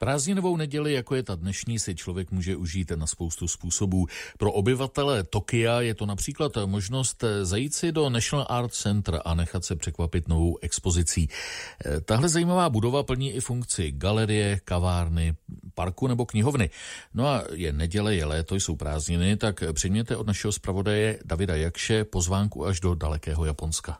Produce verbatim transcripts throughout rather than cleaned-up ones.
Prázdninovou neděli, jako je ta dnešní, si člověk může užít na spoustu způsobů. Pro obyvatele Tokia je to například možnost zajít si do National Art Center a nechat se překvapit novou expozicí. Tahle zajímavá budova plní i funkci galerie, kavárny, parku nebo knihovny. No a je neděle, je léto, jsou prázdniny, tak přijměte od našeho zpravodaje Davida Jakše pozvánku až do dalekého Japonska.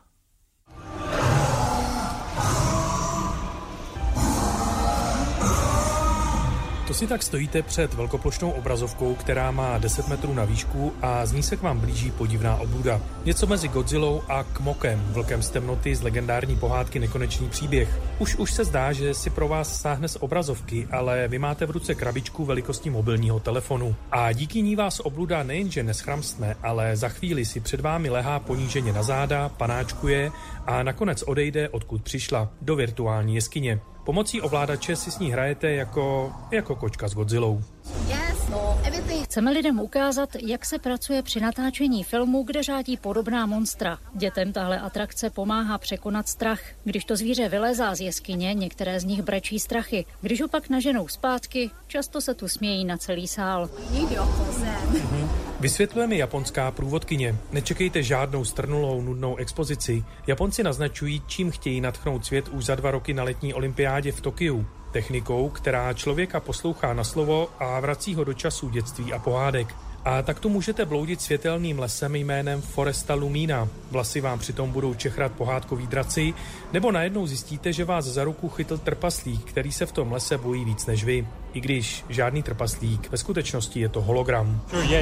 To si tak stojíte před velkoplošnou obrazovkou, která má deset metrů na výšku a z ní se k vám blíží podivná obluda. Něco mezi Godzillou a Kmokem, vlkem z temnoty z legendární pohádky Nekonečný příběh. Už už se zdá, že si pro vás sáhne z obrazovky, ale vy máte v ruce krabičku velikostí mobilního telefonu. A díky ní vás obluda nejenže neschramstne, ale za chvíli si před vámi lehá poníženě na záda, panáčkuje a nakonec odejde, odkud přišla, do virtuální jeskyně. Pomocí ovládače si s ní hrajete jako, jako kočka s Godzillou. Chceme lidem ukázat, jak se pracuje při natáčení filmu, kde řádí podobná monstra. Dětem tahle atrakce pomáhá překonat strach. Když to zvíře vylezá z jeskyně, některé z nich brečí strachy. Když ho pak naženou zpátky, často se tu smějí na celý sál. Mhm. Vysvětluje mi japonská průvodkyně. Nečekejte žádnou strnulou, nudnou expozici. Japonci naznačují, čím chtějí nadchnout svět už za dva roky na letní olympiádě v Tokiu. Technikou, která člověka poslouchá na slovo a vrací ho do časů dětství a pohádek. A tak tu můžete bloudit světelným lesem jménem Foresta Lumina. Vlasy vám přitom budou čechrat pohádkoví draci, nebo najednou zjistíte, že vás za ruku chytl trpaslík, který se v tom lese bojí víc než vy. I když žádný trpaslík, ve skutečnosti je to hologram.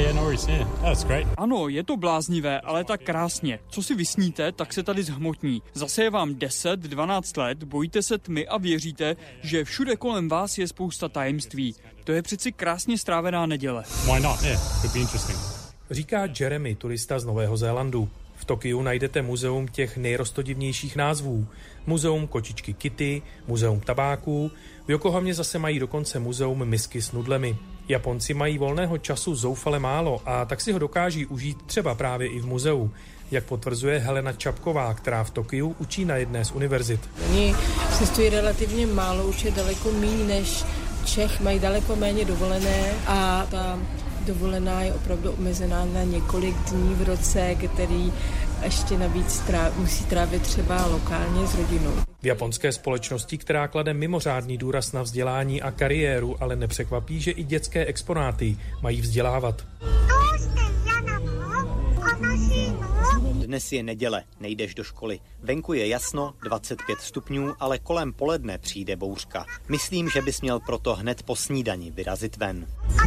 Ano, je to bláznivé, ale tak krásně. Co si vysníte, tak se tady zhmotní. Zase je vám deset dvanáct let, bojíte se tmy a věříte, že všude kolem vás je spousta tajemství. To je přeci krásně strávená neděle. Říká Jeremy, turista z Nového Zélandu. V Tokiu najdete muzeum těch nejroztodivnějších názvů. Muzeum kočičky Kitty, muzeum tabáků, v Yokohamě zase mají dokonce muzeum misky s nudlemi. Japonci mají volného času zoufale málo a tak si ho dokáží užít třeba právě i v muzeu, jak potvrzuje Helena Čapková, která v Tokiu učí na jedné z univerzit. Oni cestují relativně málo, už je daleko méně než Čech, mají daleko méně dovolené a ta dovolená je opravdu omezená na několik dní v roce, který ještě navíc tráv, musí trávit třeba lokálně s rodinou. V japonské společnosti, která klade mimořádný důraz na vzdělání a kariéru, ale nepřekvapí, že i dětské exponáty mají vzdělávat. Dnes je neděle, nejdeš do školy. Venku je jasno, dvacet pět stupňů, ale kolem poledne přijde bouřka. Myslím, že bys měl proto hned po snídani vyrazit ven.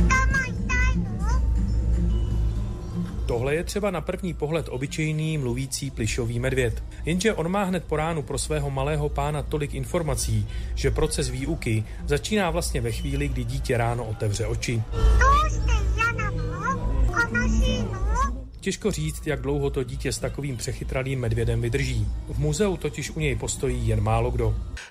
Tohle je třeba na první pohled obyčejný mluvící plyšový medvěd. Jenže on má hned po ránu pro svého malého pána tolik informací, že proces výuky začíná vlastně ve chvíli, kdy dítě ráno otevře oči. Těžko říct, jak dlouho to dítě s takovým přechytralým medvědem vydrží. V muzeu totiž u něj postojí jen málo kdo.